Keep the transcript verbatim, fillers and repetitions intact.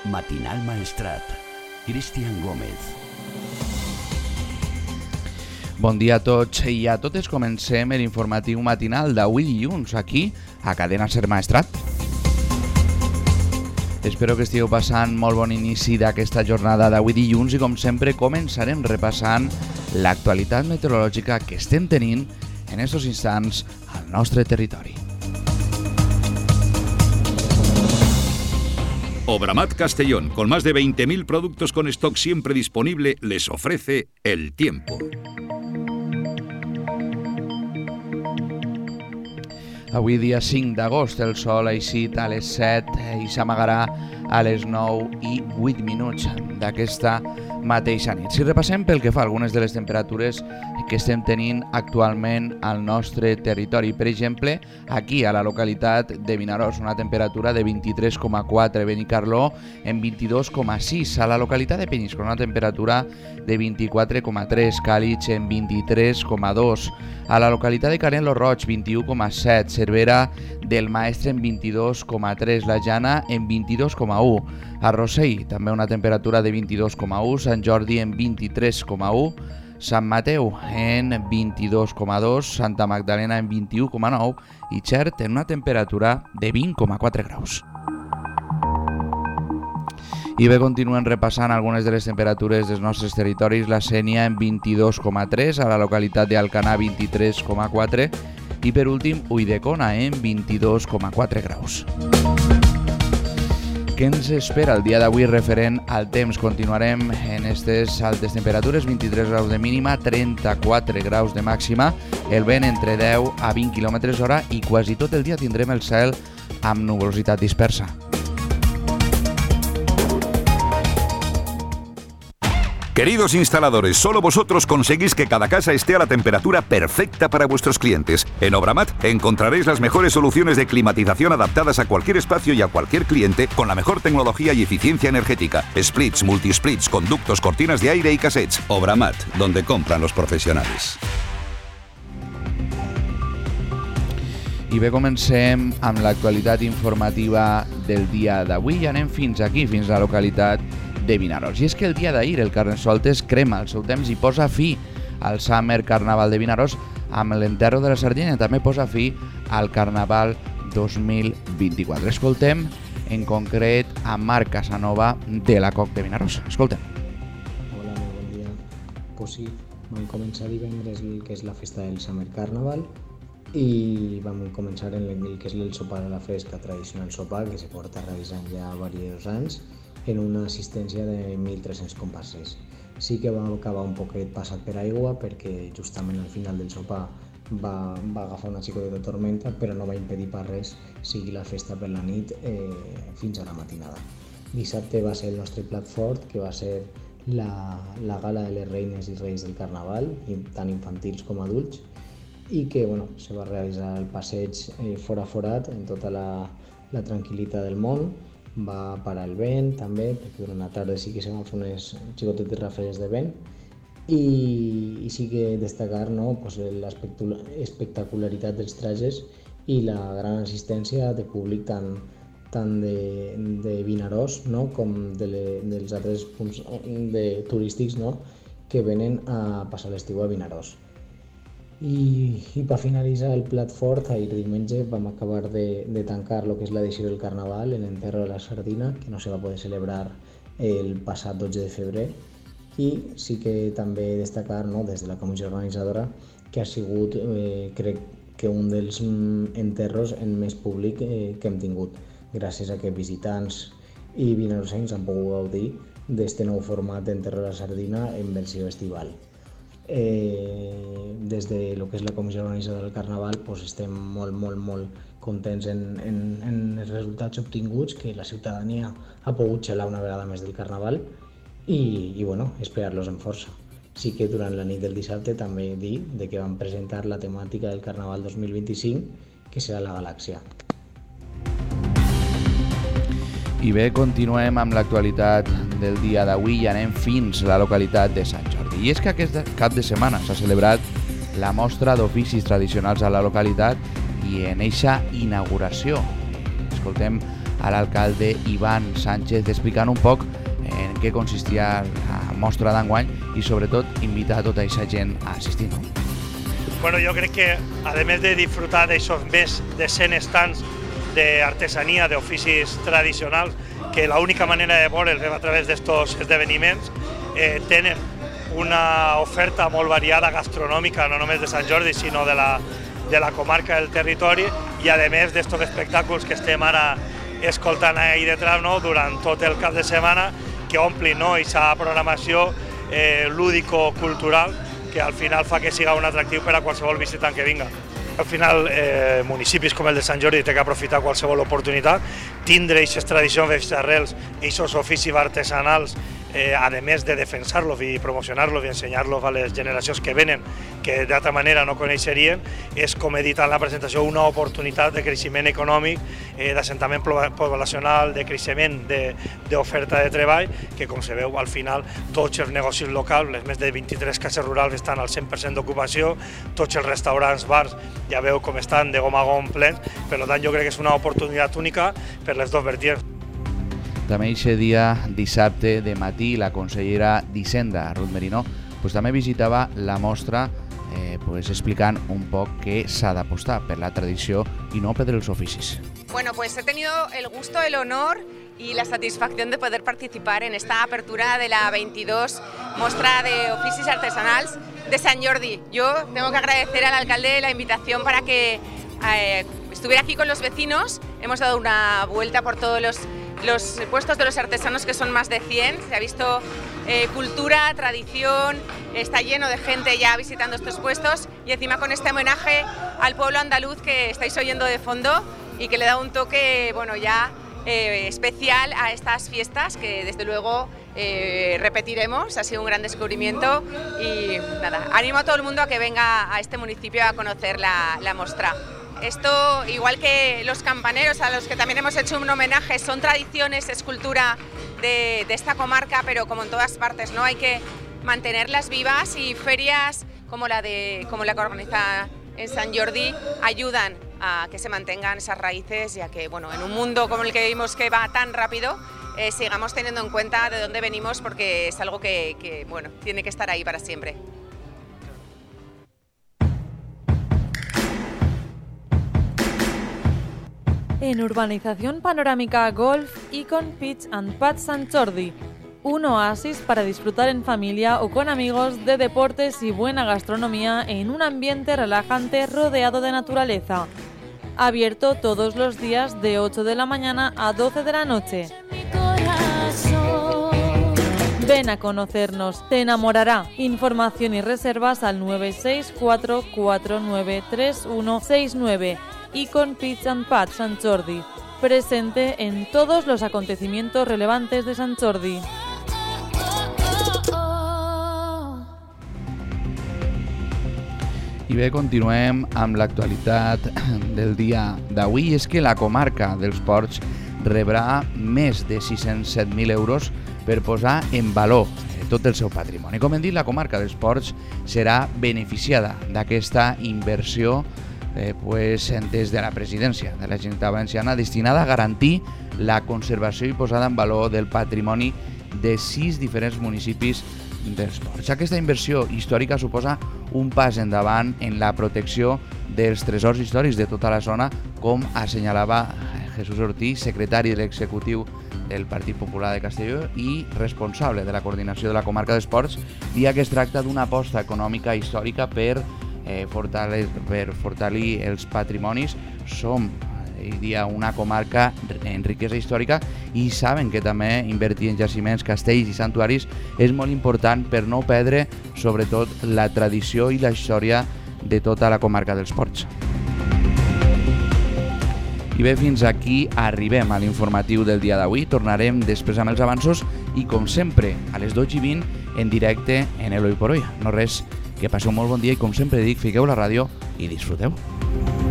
Matinal Maestrat. Cristian Gómez. Bon dia a tots i a totes. Comencem l'informatiu matinal d'avui dilluns aquí a Cadena Ser Maestrat. Espero que estigueu passant molt bon inici d'aquesta jornada d'avui dilluns i com sempre començarem repassant l'actualitat meteorològica que estem tenint en estos instants al nostre territori. Obramat Castellón, con más de veinte mil productos con stock siempre disponible, les ofrece el tiempo. Avui dia cinc d'agost el sol ha eixit a les set i s'amagarà a les nou i vuit minuts d'aquesta mateixa nit. Si repassem pel que fa a algunes de les temperatures que estem tenint actualment al nostre territori, per exemple, aquí a la localitat de Vinaròs, una temperatura de vint-i-tres coma quatre, Benicarló en vint-i-dos coma sis, a la localitat de Peníscola una temperatura de vint-i-quatre coma tres, Càlig en vint-i-tres coma dos, a la localitat de Canet lo Roig vint-i-u coma set, Cervera del Maestre en vint-i-dos coma tres, La Jana en vint-i-dos coma u, a Rossell també una temperatura de vint-i-dos coma u, Sant Jordi en vint-i-tres coma u, Sant Mateu en vint-i-dos coma dos, Santa Magdalena en vint-i-u coma nou i Xert en una temperatura de vint coma quatre graus. I bé, continuem repassant algunes de les temperatures dels nostres territoris. La Sénia en vint-i-dos coma tres, a la localitat d'Alcanar vint-i-tres coma quatre i per últim Ulldecona en vint-i-dos coma quatre graus. Què ens espera el dia d'avui referent al temps? Continuarem en aquestes altes temperatures, vint-i-tres graus de mínima, trenta-quatre graus de màxima, el vent entre deu a vint quilòmetres hora i quasi tot el dia tindrem el cel amb nuvolositat dispersa. Queridos instaladores, solo vosotros conseguís que cada casa esté a la temperatura perfecta para vuestros clientes. En Obramat encontraréis las mejores soluciones de climatización adaptadas a cualquier espacio y a cualquier cliente con la mejor tecnología y eficiencia energética. Splits, multisplits, conductos, cortinas de aire y cassettes. Obramat, donde compran los profesionales. I bé, comencem amb l'actualitat informativa del dia d'avui i anem fins aquí, fins a la localitat de Vinaròs. I és que el dia d'ahir el Carnestoltes crema el seu temps i posa fi al Summer Carnaval de Vinaròs amb l'enterro de la sardina i també posa fi al Carnaval dos mil vint-i-quatre. Escoltem en concret a Marc Casanova de la C O C de Vinaròs. Escoltem. Hola, molt bon dia. Pues sí, vam començar divendres el que és la festa del Summer Carnaval i vam començar en el que és el sopar de la fresca, tradicional sopar que se porta realitzant ja diversos anys en una assistència de mil tres-cents comparsers. Sí que va acabar un poquet passat per aigua perquè justament al final del sopar va, va agafar una xicoteta de tormenta, però no va impedir per res seguir la festa per la nit eh, fins a la matinada. Dissabte va ser el nostre plat fort, que va ser la, la gala de les reines i reis del Carnaval, tant infantils com adults, i que bueno, se va realitzar el passeig eh, fora forat en tota la, la tranquil·litat del món. Va parar el vent també, perquè durant la tarda sí que se van fer unes xicotetes rafegues de vent i, i sí que destacar no, pues, l'espectacularitat dels trajes i la gran assistència de públic tant, tant de, de Vinaròs no, com de le, dels altres punts de, turístics no, que venen a passar l'estiu a Vinaròs. I, i per finalitzar el plat fort, ahir diumenge vam acabar de, de tancar el que és l'edició del Carnaval, l'enterro de la sardina, que no se va poder celebrar el passat dotze de febrer, i sí que també destacar no, des de la comissió organitzadora que ha sigut, eh, crec que un dels enterros en més públic eh, que hem tingut, gràcies a que visitants i vinarossencs han pogut gaudir d'aquest nou format d'enterro de la sardina en versió estival. Eh, des de lo que és la comissió organitzadora del Carnaval pues estem molt, molt, molt contents en, en, en els resultats obtinguts, que la ciutadania ha pogut xalar una vegada més del Carnaval i, i bueno, esperar-los amb força. Sí que durant la nit del dissabte també dir de que vam presentar la temàtica del Carnaval dos mil vint-i-cinc, que serà la galàxia. I bé, continuem amb l'actualitat del dia d'avui i anem fins a la localitat de Sant Jordi. I és que aquest cap de setmana s'ha celebrat la mostra d'oficis tradicionals a la localitat i en eixa inauguració escoltem a l'alcalde Ivan Sánchez, explicant un poc en què consistia la mostra d'enguany i sobretot invitar a tota aquesta gent a assistir. No? Bueno, jo crec que, a més de disfrutar d'aixòs més de cent stands d'artesania, d'oficis tradicionals, que l'única manera de veure'ls és a través d'estos esdeveniments, eh, tenen una oferta molt variada gastronòmica, no només de Sant Jordi, sinó de la, de la comarca del territori, i a més d'estos espectacles que estem ara escoltant ahí detrás, no? Durant tot el cap de setmana, que omplin no? Aquesta programació eh, lúdico-cultural que al final fa que siga un atractiu per a qualsevol visitant que vinga. Al final, eh, municipis com el de Sant Jordi té que aprofitar qualsevol oportunitat, tindre aquestes tradicions, aquestes arrels, aquests oficis artesanals, eh, a més de defensar-los i promocionar-los i ensenyar-los a les generacions que venen, que d'altra manera no coneixerien, és, com he dit en la presentació, una oportunitat de creixement econòmic, eh, d'assentament poblacional, de creixement d'oferta de, de treball, que com se veu al final tots els negocis locals, les més de vint-i-tres cases rurals estan al cent per cent d'ocupació, tots els restaurants, bars, ja veu com estan de gom a gom plens, per tant jo crec que és una oportunitat única per les dues vertients. També aquest dia, dissabte de matí, la consellera d'Hisenda, Ruth Merino, pues, també visitava la mostra eh, pues, explicant un poc que s'ha d'apostar per la tradició i no per els oficis. Bueno, pues he tenido el gusto, el honor y la satisfacción de poder participar en esta apertura de la veintidós Mostra de Oficis Artesanals de Sant Jordi. Yo tengo que agradecer al alcalde la invitación para que eh, estuviera aquí con los vecinos. Hemos dado una vuelta por todos los, los puestos de los artesanos, que son más de cien. Se ha visto eh, cultura, tradición, está lleno de gente ya visitando estos puestos, y encima con este homenaje al pueblo andaluz que estáis oyendo de fondo y que le da un toque, bueno, ya eh, especial a estas fiestas que desde luego eh, repetiremos. Ha sido un gran descubrimiento y nada, animo a todo el mundo a que venga a este municipio a conocer la, la mostra. Esto, igual que los campaneros, a los que también hemos hecho un homenaje, son tradiciones, es cultura de, de esta comarca, pero como en todas partes, ¿no? Hay que mantenerlas vivas, y ferias como la, de, como la que organiza en Sant Jordi ayudan a que se mantengan esas raíces, y a que, bueno, en un mundo como el que vimos, que va tan rápido, eh, sigamos teniendo en cuenta de dónde venimos, porque es algo que, que bueno, tiene que estar ahí para siempre. En Urbanización Panorámica Golf, Icon Pitch and Pad Sant Jordi, un oasis para disfrutar en familia o con amigos de deportes y buena gastronomía en un ambiente relajante rodeado de naturaleza. Abierto todos los días de ocho de la mañana a doce de la noche. Ven a conocernos, te enamorará. Información y reservas al nueve seis cuatro cuatro nueve tres uno seis nueve. Icon Pitch and Pad Sant Jordi, presente en todos los acontecimientos relevantes de Sant Jordi. I bé, continuem amb l'actualitat del dia d'avui. És que la comarca dels Ports rebrà més de sis-cents set mil euros per posar en valor tot el seu patrimoni. Com hem dit, la comarca dels Ports serà beneficiada d'aquesta inversió eh, pues, des de la presidència de la Generalitat Valenciana, destinada a garantir la conservació i posada en valor del patrimoni de sis diferents municipis dels Ports. Aquesta inversió històrica suposa un pas endavant en la protecció dels tresors històrics de tota la zona, com assenyalava Jesús Ortiz, secretari de l'executiu del Partit Popular de Castelló i responsable de la coordinació de la comarca dels Ports, dia que es tracta d'una aposta econòmica històrica per, eh, fortale- per fortalir els patrimonis. Som dia una comarca en riquesa històrica i saben que també invertir en jaciments, castells i santuaris és molt important per no perdre sobretot la tradició i la història de tota la comarca dels Ports. I bé, fins aquí arribem a l'informatiu del dia d'avui. Tornarem després amb els avanços i, com sempre, a les dotze i vint en directe en el Hoy por Hoy. No res, que passeu un molt bon dia i, com sempre dic, fiqueu la ràdio i disfruteu.